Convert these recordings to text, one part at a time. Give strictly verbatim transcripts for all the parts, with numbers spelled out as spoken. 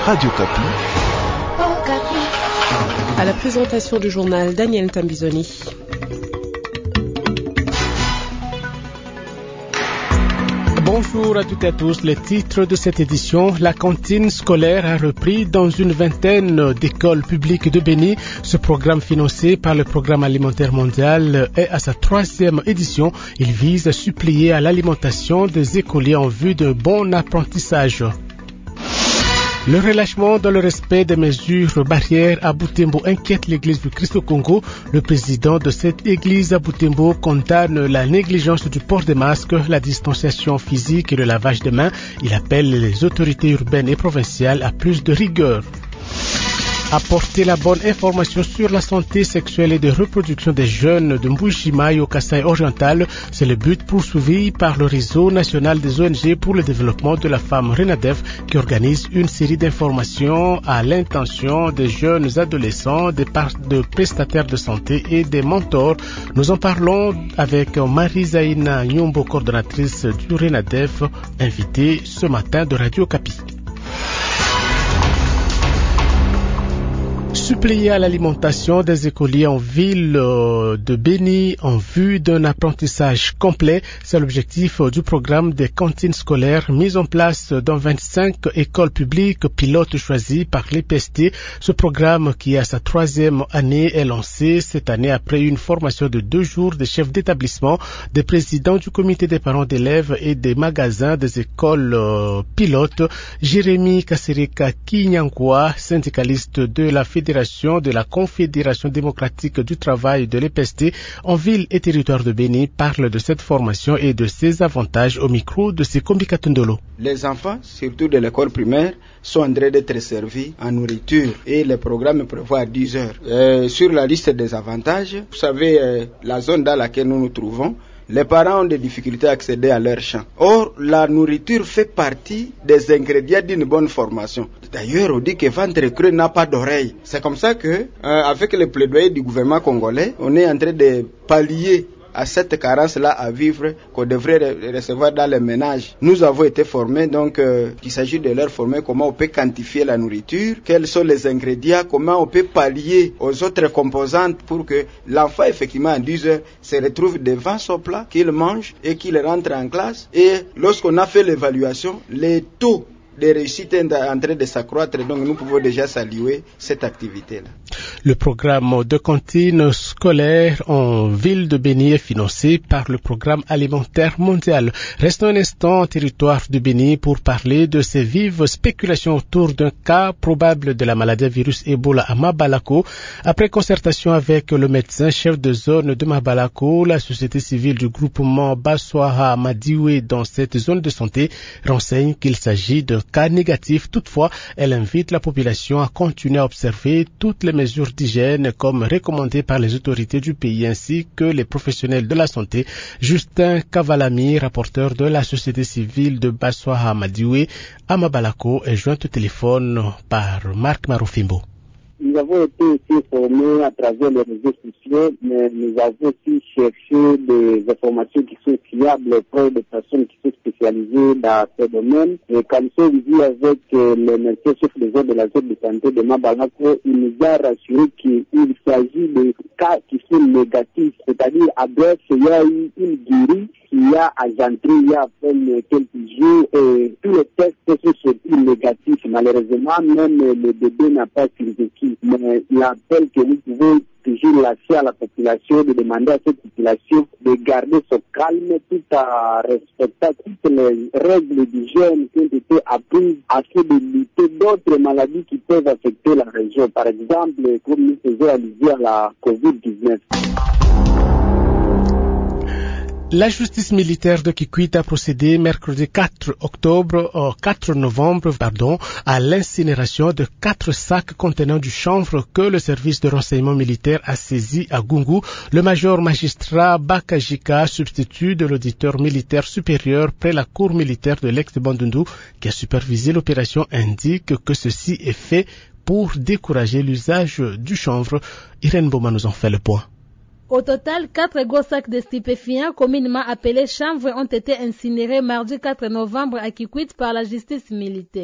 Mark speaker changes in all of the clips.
Speaker 1: Radio Kapi.
Speaker 2: À la présentation du journal, Daniel Tambizoni.
Speaker 3: Bonjour à toutes et à tous. Les titres de cette édition. La cantine scolaire a repris dans une vingtaine d'écoles publiques de Béni. Ce programme financé par le Programme alimentaire mondial est à sa troisième édition. Il vise à suppléer à l'alimentation des écoliers en vue d'un bon apprentissage. Le relâchement dans le respect des mesures barrières à Butembo inquiète l'église du Christ au Congo. Le président de cette église à Butembo condamne la négligence du port des masques, la distanciation physique et le lavage des mains. Il appelle les autorités urbaines et provinciales à plus de rigueur. Apporter la bonne information sur la santé sexuelle et de reproduction des jeunes de Mbujimaï au Kasaï oriental, c'est le but poursuivi par le réseau national des O N G pour le développement de la femme RENADEF qui organise une série d'informations à l'intention des jeunes adolescents, des, de prestataires de santé et des mentors. Nous en parlons avec Marie-Zaïna Nyombo, coordonnatrice du RENADEF, invitée ce matin de Radio Kapi. Suppléer à l'alimentation des écoliers en ville de Béni en vue d'un apprentissage complet, c'est l'objectif du programme des cantines scolaires mis en place dans vingt-cinq écoles publiques pilotes choisies par l'E P S T. Ce programme qui à sa troisième année est lancé cette année après une formation de deux jours des chefs d'établissement, des présidents du comité des parents d'élèves et des magasins des écoles euh, pilotes. Jérémy Kasereka Kinyankwa, syndicaliste de la Fédération de la Confédération démocratique du travail de l'E P S T en ville et territoire de Béni, parle de cette formation et de ses avantages au micro de Sekombi Katundolo.
Speaker 4: Les enfants, surtout de l'école primaire, sont en train d'être servis en nourriture et le programme prévoit dix heures. Euh, sur la liste des avantages, vous savez, euh, la zone dans laquelle nous nous trouvons, les parents ont des difficultés à accéder à leur champ. Or, la nourriture fait partie des ingrédients d'une bonne formation. D'ailleurs, on dit que ventre creux n'a pas d'oreille. C'est comme ça que, euh, avec le plaidoyer du gouvernement congolais, on est en train de pallier à cette carence-là à vivre qu'on devrait recevoir dans les ménages. Nous avons été formés, donc euh, il s'agit de leur former comment on peut quantifier la nourriture, quels sont les ingrédients, comment on peut pallier aux autres composantes pour que l'enfant, effectivement, à dix heures, se retrouve devant son plat, qu'il mange et qu'il rentre en classe. Et lorsqu'on a fait l'évaluation, les taux de réussite est en train de s'accroître, donc nous pouvons déjà saluer cette activité-là.
Speaker 3: Le programme de cantine scolaire en ville de Béni est financé par le Programme alimentaire mondial. Restons un instant en territoire de Béni pour parler de ces vives spéculations autour d'un cas probable de la maladie à virus Ebola à Mabalako. Après concertation avec le médecin chef de zone de Mabalako, la société civile du groupement Baswaha Madiwe dans cette zone de santé renseigne qu'il s'agit d'un cas négatif. Toutefois, elle invite la population à continuer à observer toutes les mesures d'hygiène comme recommandées par les autorités du pays ainsi que les professionnels de la santé. Justin Kavalami, rapporteur de la société civile de Baswaha Madiwe à Mabalako, est joint au téléphone par Marc Marofimbo.
Speaker 5: Nous avons été aussi formés à travers les réseaux sociaux, mais nous avons aussi cherché des informations qui sont fiables auprès des personnes qui sont spécialisées dans ce domaine. Et quand nous sommes venus avec euh, le médecin chef de zone de la zone de santé de Mabalako, il nous a rassuré qu'il s'agit de cas qui sont négatifs, c'est-à-dire à Brest, il y a eu une guérie qui a à Gentry il y a quelques jours et tous les tests sont sortis négatifs. Malheureusement, même le bébé n'a pas survécu. Mais l'appel que nous pouvons toujours lâcher à la population, de demander à cette population de garder son calme tout en respectant toutes les règles d'hygiène qui ont été apprises afin de lutter d'autres maladies qui peuvent affecter la région. Par exemple, comme nous faisons allusion à la covid dix-neuf.
Speaker 3: La justice militaire de Kikwit a procédé mercredi quatre octobre, euh, quatre novembre, pardon, à l'incinération de quatre sacs contenant du chanvre que le service de renseignement militaire a saisi à Gungu. Le major magistrat Bakajika, substitut de l'auditeur militaire supérieur près la cour militaire de l'ex-Bandundu, qui a supervisé l'opération, indique que ceci est fait pour décourager l'usage du chanvre. Irène Boma nous en fait le point.
Speaker 6: Au total, quatre gros sacs de stupéfiants communément appelés chanvre ont été incinérés mardi quatre novembre à Kikwit par la justice militaire.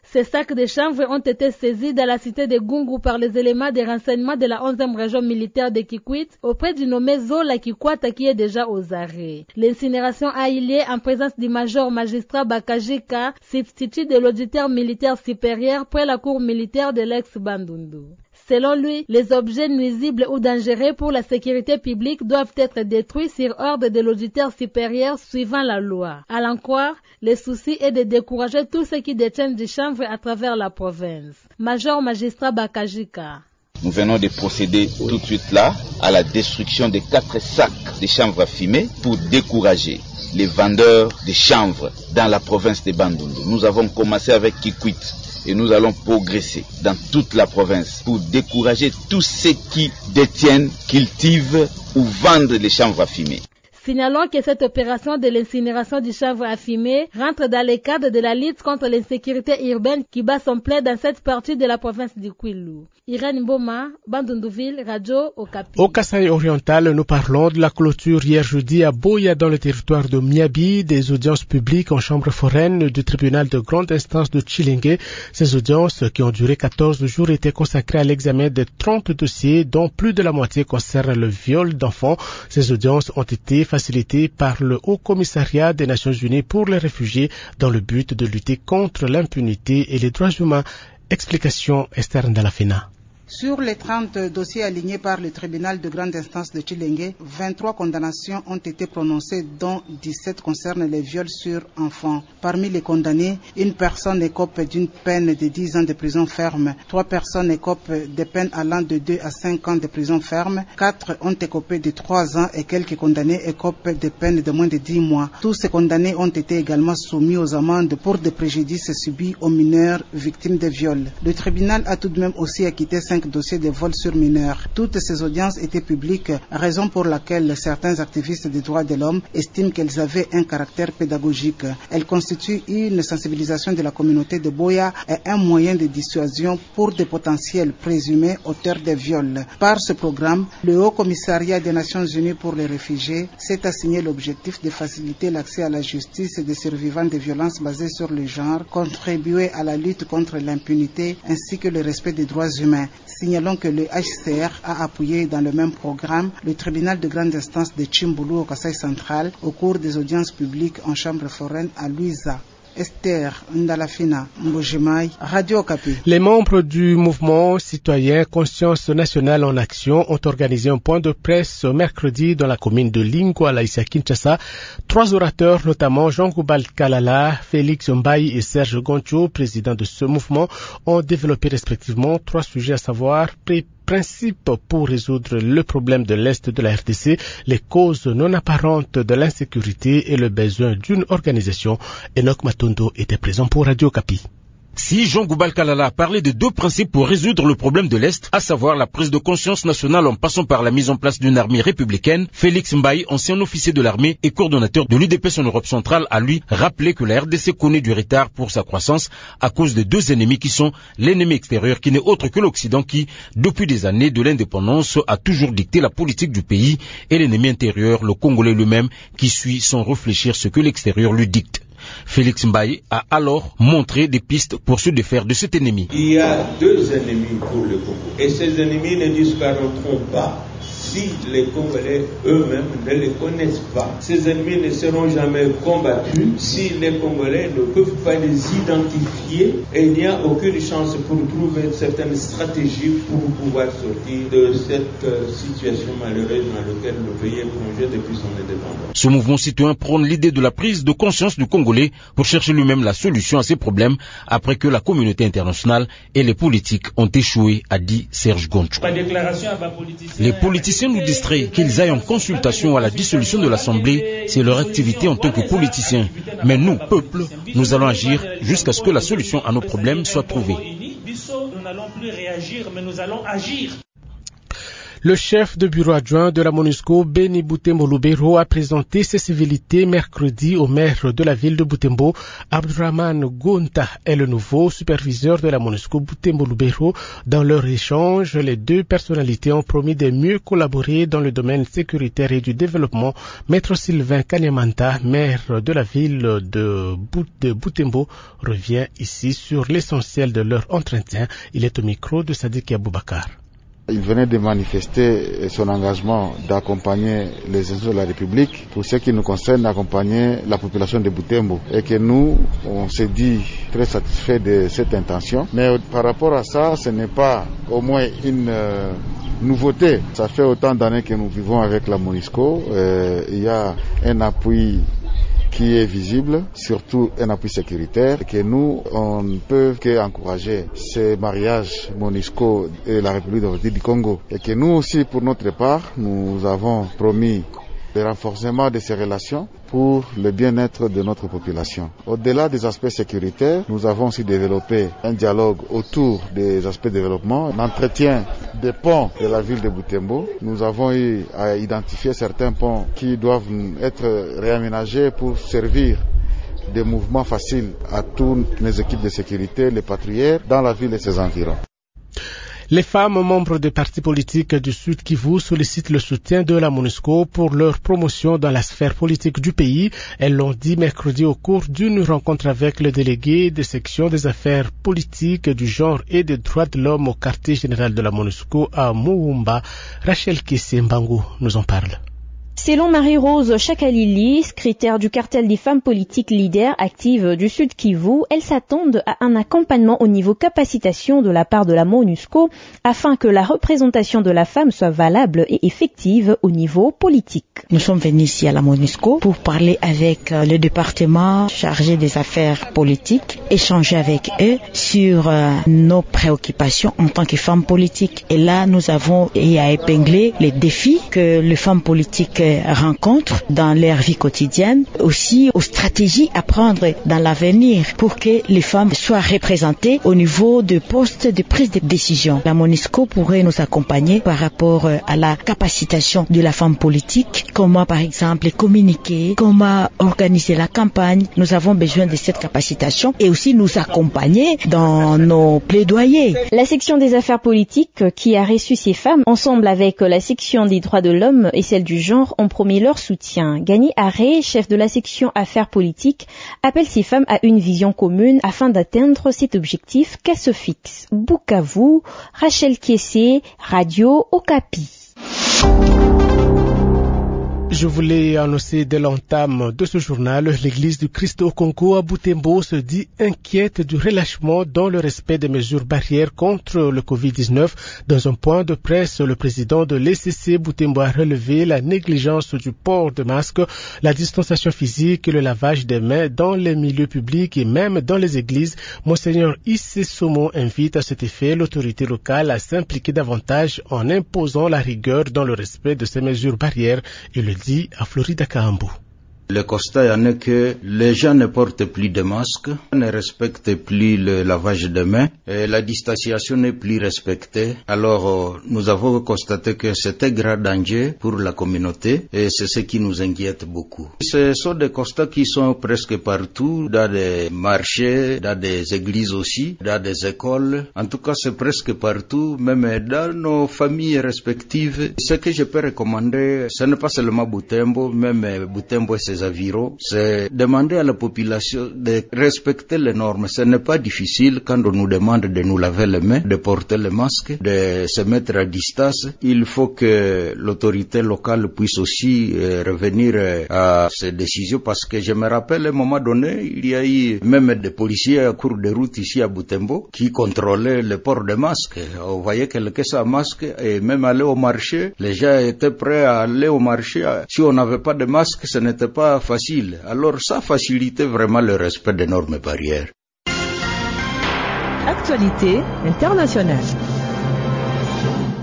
Speaker 6: Ces sacs de chanvre ont été saisis dans la cité de Gungu par les éléments de renseignement de la onzième région militaire de Kikwit auprès du nommé Zola Kikwata qui est déjà aux arrêts. L'incinération a eu lieu en présence du major magistrat Bakajika, substitut de l'auditeur militaire supérieur près la cour militaire de l'ex-Bandundu. Selon lui, les objets nuisibles ou dangereux pour la sécurité publique doivent être détruits sur ordre de l'auditeur supérieur suivant la loi. À l'en croire, le souci est de décourager tous ceux qui détiennent du chanvre à travers la province. Major magistrat Bakajika.
Speaker 1: Nous venons de procéder tout de suite là à la destruction de quatre sacs de chanvre à fumer pour décourager les vendeurs de chanvre dans la province de Bandundu. Nous avons commencé avec Kikwit. Et nous allons progresser dans toute la province pour décourager tous ceux qui détiennent, cultivent ou vendent les chanvres à fumer.
Speaker 6: Signalons que cette opération de l'incinération du chanvre à fumer rentre dans le cadre de la lutte contre l'insécurité urbaine qui bat son plein dans cette partie de la province du Kwilu. Irène Mboma, Bandunduville, Radio Okapi.
Speaker 3: Au Kasaï oriental, nous parlons de la clôture hier jeudi à Boya dans le territoire de Miabi des audiences publiques en chambre foraine du tribunal de grande instance de Tshilenge. Ces audiences, qui ont duré quatorze jours, étaient consacrées à l'examen de trente dossiers dont plus de la moitié concernent le viol d'enfants. Ces audiences ont été facilitées par le Haut Commissariat des Nations Unies pour les réfugiés dans le but de lutter contre l'impunité et les droits humains. Explication Esther Ndalafina.
Speaker 7: Sur les trente dossiers alignés par le tribunal de grande instance de Tshilenge, vingt-trois condamnations ont été prononcées, dont dix-sept concernent les viols sur enfants. Parmi les condamnés, une personne écope d'une peine de dix ans de prison ferme, trois personnes écopent de peines allant de deux à cinq ans de prison ferme, quatre ont écopé de trois ans et quelques condamnés écopent de peines de moins de dix mois. Tous ces condamnés ont été également soumis aux amendes pour des préjudices subis aux mineurs victimes de viols. Le tribunal a tout de même aussi acquitté cinq dossiers de vol sur mineurs. Toutes ces audiences étaient publiques, raison pour laquelle certains activistes des droits de l'homme estiment qu'elles avaient un caractère pédagogique. Elles constituent une sensibilisation de la communauté de Boya et un moyen de dissuasion pour des potentiels présumés auteurs de viols. Par ce programme, le Haut Commissariat des Nations Unies pour les réfugiés s'est assigné l'objectif de faciliter l'accès à la justice des survivants de violences basées sur le genre, contribuer à la lutte contre l'impunité ainsi que le respect des droits humains. Signalons que le H C R a appuyé dans le même programme le tribunal de grande instance de Chimbulu au Kasaï central au cours des audiences publiques en chambre foraine à Luiza. Esther Ndalafina, Mbojimai, Radio Okapi.
Speaker 3: Les membres du mouvement citoyen Conscience nationale en action ont organisé un point de presse mercredi dans la commune de Lingwa, à Issa Kinshasa. Trois orateurs, notamment Jean-Goubal Kalala, Félix Mbaye et Serge Goncho, présidents de ce mouvement, ont développé respectivement trois sujets, à savoir pré principe pour résoudre le problème de l'Est de la R D C, les causes non apparentes de l'insécurité et le besoin d'une organisation. Enoch Matondo était présent pour Radio Okapi.
Speaker 8: Si Jean-Goubal Kalala a parlé de deux principes pour résoudre le problème de l'Est, à savoir la prise de conscience nationale en passant par la mise en place d'une armée républicaine, Félix Mbaye, ancien officier de l'armée et coordonnateur de l'U D P S en Europe centrale, a lui rappelé que la R D C connaît du retard pour sa croissance à cause de deux ennemis qui sont l'ennemi extérieur qui n'est autre que l'Occident qui, depuis des années de l'indépendance, a toujours dicté la politique du pays et l'ennemi intérieur, le Congolais lui-même, qui suit sans réfléchir ce que l'extérieur lui dicte. Félix Mbaye a alors montré des pistes pour se défaire de cet ennemi.
Speaker 9: Il y a deux ennemis pour le Congo et ces ennemis ne disparaîtront pas si les Congolais eux-mêmes ne les connaissent pas. Ces ennemis ne seront jamais combattus si les Congolais ne peuvent pas les identifier et il n'y a aucune chance pour trouver une certaine stratégie pour pouvoir sortir de cette situation malheureuse dans laquelle le pays est plongé depuis son indépendance.
Speaker 8: Ce mouvement citoyen prône l'idée de la prise de conscience du Congolais pour chercher lui-même la solution à ces problèmes après que la communauté internationale et les politiques ont échoué, a dit Serge Goncho. Les politiciens nous distraient qu'ils aillent en consultation à la dissolution de l'Assemblée, c'est leur activité en tant que politiciens. Mais nous, peuple, nous allons agir jusqu'à ce que la solution à nos problèmes soit trouvée.
Speaker 3: Le Le chef de bureau adjoint de la MONUSCO, Beni Butembo Lubero, a présenté ses civilités mercredi au maire de la ville de Butembo. Abdurrahman Gunta est le nouveau superviseur de la MONUSCO Butembo Lubero. Dans leur échange, les deux personnalités ont promis de mieux collaborer dans le domaine sécuritaire et du développement. Maître Sylvain Kanyamanta, maire de la ville de, de Butembo, revient ici sur l'essentiel de leur entretien. Il est au micro de Sadiq Aboubakar.
Speaker 10: Il venait de manifester son engagement d'accompagner les institutions de la République pour ce qui nous concerne, d'accompagner la population de Butembo. Et que nous, on s'est dit très satisfait de cette intention. Mais par rapport à ça, ce n'est pas au moins une euh, nouveauté. Ça fait autant d'années que nous vivons avec la MONUSCO. Euh, il y a un appui qui est visible, surtout un appui sécuritaire, que nous, on ne peut qu'encourager ces mariages MONUSCO et la République démocratique du Congo. Et que nous aussi, pour notre part, nous avons promis le renforcement de ces relations pour le bien-être de notre population. Au-delà des aspects sécuritaires, nous avons aussi développé un dialogue autour des aspects de développement, l'entretien des ponts de la ville de Butembo. Nous avons eu à identifier certains ponts qui doivent être réaménagés pour servir de mouvements faciles à toutes les équipes de sécurité, les patrouilleurs dans la ville et ses environs.
Speaker 3: Les femmes membres des partis politiques du Sud Kivu sollicitent le soutien de la MONUSCO pour leur promotion dans la sphère politique du pays. Elles l'ont dit mercredi au cours d'une rencontre avec le délégué des sections des affaires politiques, du genre et des droits de l'homme au quartier général de la MONUSCO à Moumba. Rachel Kessé-Mbangu nous en parle.
Speaker 11: Selon Marie-Rose Chakalili, secrétaire du cartel des femmes politiques leaders actives du Sud Kivu, elles s'attendent à un accompagnement au niveau capacitation de la part de la MONUSCO afin que la représentation de la femme soit valable et effective au niveau politique.
Speaker 12: Nous sommes venus ici à la MONUSCO pour parler avec le département chargé des affaires politiques, échanger avec eux sur nos préoccupations en tant que femmes politiques. Et là, nous avons et à épingler les défis que les femmes politiques rencontrent dans leur vie quotidienne, aussi aux stratégies à prendre dans l'avenir pour que les femmes soient représentées au niveau de postes de prise de décision. La MONUSCO pourrait nous accompagner par rapport à la capacitation de la femme politique, comment par exemple communiquer, comment organiser la campagne. Nous avons besoin de cette capacitation et aussi nous accompagner dans nos plaidoyers.
Speaker 11: La section des affaires politiques qui a reçu ces femmes, ensemble avec la section des droits de l'homme et celle du genre, ont promis leur soutien. Gani Aré, chef de la section affaires politiques, appelle ces femmes à une vision commune afin d'atteindre cet objectif qu'elles se fixent. Bukavu, Rachel Kessé, Radio Okapi.
Speaker 3: Je voulais annoncer dès l'entame de ce journal, l'église du Christ au Congo à Butembo se dit inquiète du relâchement dans le respect des mesures barrières contre le covid dix-neuf. Dans un point de presse, le président de l'E C C Butembo a relevé la négligence du port de masque, la distanciation physique et le lavage des mains dans les milieux publics et même dans les églises. Monseigneur Issé Somo invite à cet effet l'autorité locale à s'impliquer davantage en imposant la rigueur dans le respect de ces mesures barrières. Et le dit à Florida Kahambu.
Speaker 13: Le constat en est que les gens ne portent plus de masques, ne respectent plus le lavage de mains, et la distanciation n'est plus respectée. Alors, nous avons constaté que c'est un grand danger pour la communauté, et c'est ce qui nous inquiète beaucoup. Ce sont des constats qui sont presque partout, dans des marchés, dans des églises aussi, dans des écoles. En tout cas, c'est presque partout, même dans nos familles respectives. Ce que je peux recommander, ce n'est pas seulement Butembo, même Butembo et ses avirons, c'est demander à la population de respecter les normes. Ce n'est pas difficile quand on nous demande de nous laver les mains, de porter le masque, de se mettre à distance. Il faut que l'autorité locale puisse aussi euh, revenir euh, à ces décisions parce que je me rappelle à un moment donné, il y a eu même des policiers à cours de route ici à Butembo qui contrôlaient le port de masque. On voyait quelqu'un sans masque et même aller au marché, les gens étaient prêts à aller au marché. Si on n'avait pas de masque, ce n'était pas facile. Alors ça facilitait vraiment le respect des normes barrières.
Speaker 14: Actualité internationale.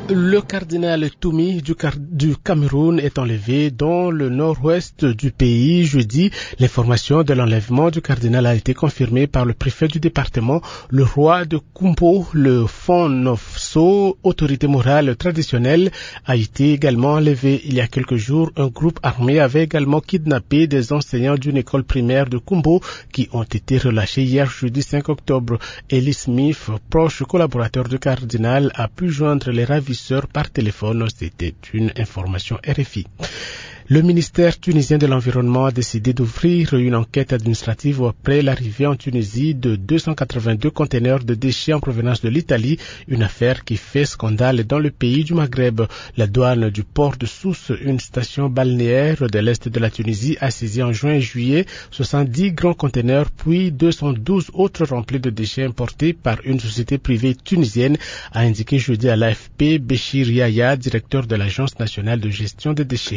Speaker 3: Le cardinal Toumi du, Car- du Cameroun est enlevé dans le nord-ouest du pays jeudi. L'information de l'enlèvement du cardinal a été confirmée par le préfet du département, le roi de Kumbo. Le Fon Nofso, autorité morale traditionnelle, a été également enlevé. Il y a quelques jours, un groupe armé avait également kidnappé des enseignants d'une école primaire de Kumbo qui ont été relâchés hier jeudi cinq octobre. Eli Smith, proche collaborateur du cardinal, a pu joindre les ravisseurs par téléphone. C'était une information R F I. Le ministère tunisien de l'Environnement a décidé d'ouvrir une enquête administrative après l'arrivée en Tunisie de deux cent quatre-vingt-deux conteneurs de déchets en provenance de l'Italie, une affaire qui fait scandale dans le pays du Maghreb. La douane du port de Sousse, une station balnéaire de l'est de la Tunisie, a saisi en juin et juillet soixante-dix grands conteneurs, puis deux cent douze autres remplis de déchets importés par une société privée tunisienne, a indiqué jeudi à l'A F P Béchir Yahya, directeur de l'Agence nationale de gestion des déchets.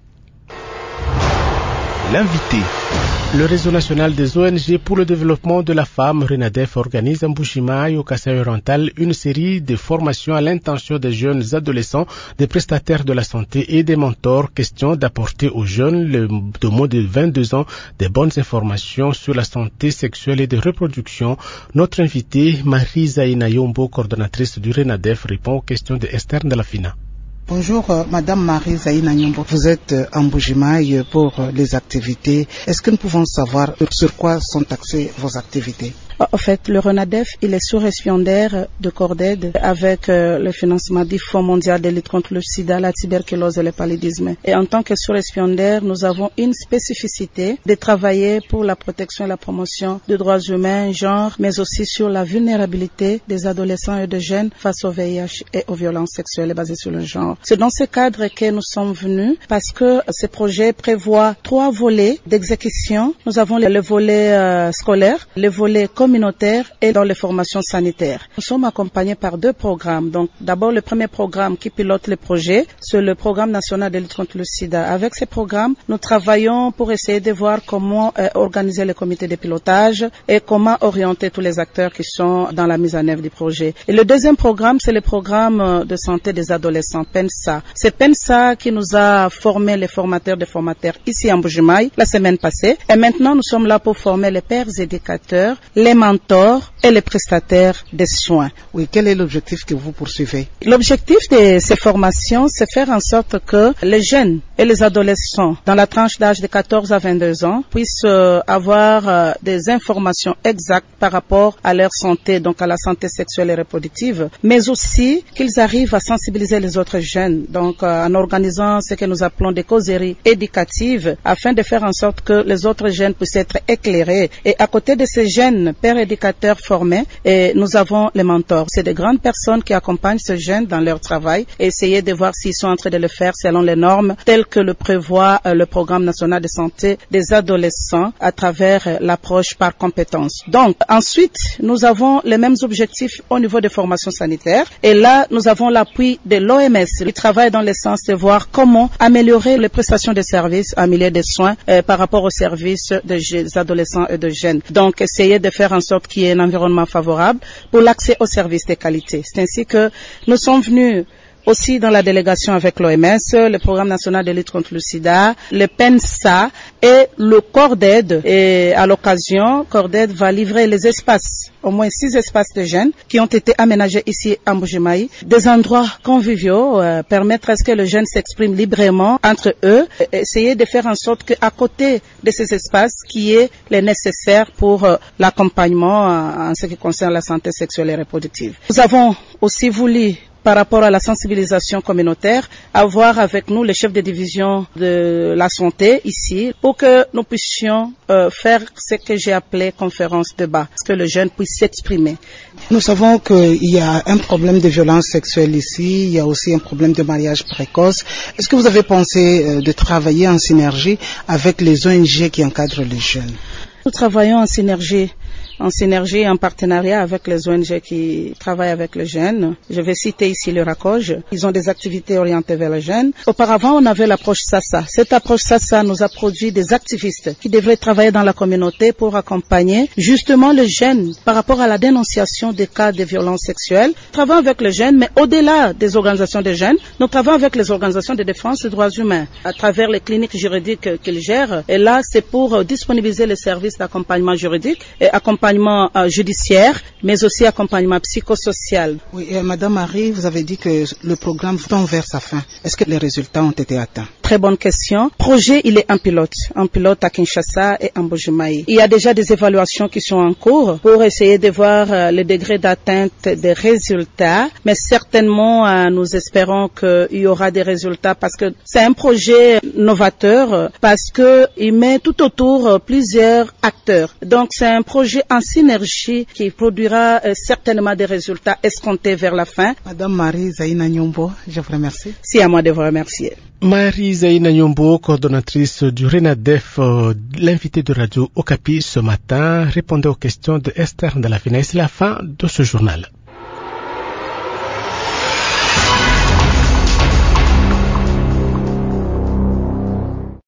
Speaker 14: L'invité.
Speaker 3: Le réseau national des O N G pour le développement de la femme, RENADEF, organise à Mbujimaï, au Kasaï-Oriental, une série de formations à l'intention des jeunes adolescents, des prestataires de la santé et des mentors. Question d'apporter aux jeunes de moins de vingt-deux ans des bonnes informations sur la santé sexuelle et de reproduction. Notre invitée, Marie Zaina Yombo, coordonnatrice du RENADEF, répond aux questions de Esther Ndalafina.
Speaker 7: Bonjour, euh, Madame Marie Zaïna Nyombo. Vous êtes euh, en Mbujimaï pour euh, les activités. Est-ce que nous pouvons savoir euh, sur quoi sont axées vos activités?
Speaker 15: En fait, le RENADEF, il est sous-récipiendaire de Corded avec euh, le financement du Fonds mondial de lutte contre le sida, la tuberculose et le paludisme. Et en tant que sous-récipiendaire, nous avons une spécificité de travailler pour la protection et la promotion des droits humains, genre, mais aussi sur la vulnérabilité des adolescents et des jeunes face au V I H et aux violences sexuelles basées sur le genre. C'est dans ce cadre que nous sommes venus parce que ce projet prévoit trois volets d'exécution. Nous avons le, le volet euh, scolaire, le volet communautaire et dans les formations sanitaires. Nous sommes accompagnés par deux programmes. Donc, d'abord, le premier programme qui pilote le projet, c'est le programme national de lutte contre le sida. Avec ce programme, nous travaillons pour essayer de voir comment euh, organiser le comité de pilotage et comment orienter tous les acteurs qui sont dans la mise en œuvre du projet. Et le deuxième programme, c'est le programme de santé des adolescents, PENSA. C'est PENSA qui nous a formé les formateurs des formateurs ici en Mbujimaï la semaine passée. Et maintenant, nous sommes là pour former les pères éducateurs, les mentors et les prestataires des soins.
Speaker 7: Oui, quel est l'objectif que vous poursuivez?
Speaker 15: L'objectif de ces formations, c'est faire en sorte que les jeunes et les adolescents dans la tranche d'âge de quatorze à vingt-deux ans puissent euh, avoir euh, des informations exactes par rapport à leur santé, donc à la santé sexuelle et reproductive, mais aussi qu'ils arrivent à sensibiliser les autres jeunes, donc euh, en organisant ce que nous appelons des causeries éducatives afin de faire en sorte que les autres jeunes puissent être éclairés. Et à côté de ces jeunes pères éducateurs formés, et nous avons les mentors. C'est des grandes personnes qui accompagnent ces jeunes dans leur travail et essayer de voir s'ils sont en train de le faire selon les normes telles que le prévoit euh, le programme national de santé des adolescents à travers euh, l'approche par compétences. Donc, ensuite, nous avons les mêmes objectifs au niveau des formations sanitaires et là, nous avons l'appui de l'O M S qui travaille dans le sens de voir comment améliorer les prestations de services en milieu de soins euh, par rapport aux services des adolescents et des jeunes. Donc, essayer de faire en sorte qu'il y ait un environnement favorable pour l'accès aux services de qualité. C'est ainsi que nous sommes venus aussi dans la délégation avec l'O M S, le programme national de lutte contre le sida, le PENSA et le Corded. Et à l'occasion, Corded va livrer les espaces, au moins six espaces de jeunes qui ont été aménagés ici à Mbujimaï, des endroits conviviaux, euh, permettre à ce que les jeunes s'expriment librement entre eux, et essayer de faire en sorte qu'à côté de ces espaces, qu'il y ait les nécessaires pour euh, l'accompagnement en, en ce qui concerne la santé sexuelle et reproductive. Nous avons aussi voulu, par rapport à la sensibilisation communautaire, avoir avec nous les chefs de division de la santé ici pour que nous puissions euh, faire ce que j'ai appelé conférence débat, que le jeune puisse s'exprimer.
Speaker 7: Nous savons qu'il y a un problème de violence sexuelle ici, il y a aussi un problème de mariage précoce. Est-ce que vous avez pensé euh, de travailler en synergie avec les O N G qui encadrent les jeunes?
Speaker 15: Nous travaillons en synergie en synergie et en partenariat avec les O N G qui travaillent avec les jeunes. Je vais citer ici le RACOJ. Ils ont des activités orientées vers les jeunes. Auparavant, on avait l'approche SASA. Cette approche SASA nous a produit des activistes qui devraient travailler dans la communauté pour accompagner justement les jeunes par rapport à la dénonciation des cas de violences sexuelles. Nous travaillons avec les jeunes, mais au-delà des organisations des jeunes, nous travaillons avec les organisations de défense des droits humains à travers les cliniques juridiques qu'ils gèrent. Et là, c'est pour disponibiliser les services d'accompagnement juridique et accompagnement euh, judiciaire, mais aussi accompagnement psychosocial.
Speaker 7: Oui, et Madame Marie, vous avez dit que le programme tend vers sa fin. Est-ce que les résultats ont été atteints?
Speaker 15: Très bonne question. Projet, il est un pilote. Un pilote à Kinshasa et en Bujumaï. Il y a déjà des évaluations qui sont en cours pour essayer de voir euh, le degré d'atteinte des résultats. Mais certainement, euh, nous espérons qu'il y aura des résultats parce que c'est un projet novateur euh, parce que il met tout autour euh, plusieurs acteurs. Donc, c'est un projet en synergie qui produira euh, certainement des résultats escomptés vers la fin.
Speaker 7: Madame Marie Zaïna Nyombo, je vous remercie.
Speaker 15: C'est à moi de vous remercier.
Speaker 3: Marie Zaïna Nyombo, coordonnatrice du RENADEF, euh, l'invité de Radio Okapi ce matin, répondait aux questions de Esther de la Finesse. C'est la fin de ce journal.